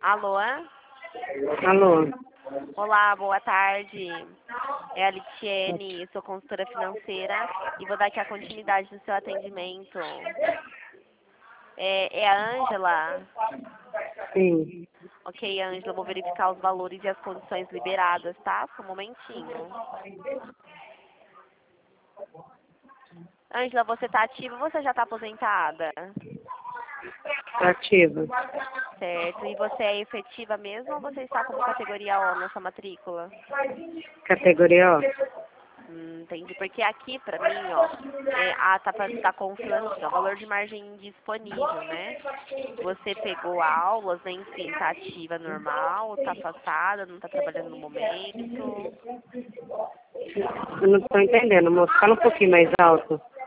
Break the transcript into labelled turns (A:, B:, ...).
A: Alô?
B: Alô?
A: Olá, boa tarde. É a Litiene, sou consultora financeira e vou dar aqui a continuidade do seu atendimento. É a Ângela?
B: Sim.
A: Ok, Ângela, vou verificar os valores e as condições liberadas, tá? Só um momentinho. Ângela, você está ativa ou você já está aposentada?
B: Ativa.
A: Certo. E você é efetiva mesmo ou você está como categoria O na sua matrícula?
B: Categoria O.
A: Entendi. Porque aqui, pra mim, ó, tá constando assim, ó, valor de margem disponível, né? Você pegou aulas, né? Enfim, tá ativa normal, tá afastada, não tá trabalhando no momento.
B: Eu não estou entendendo, moço. Fala um pouquinho mais alto.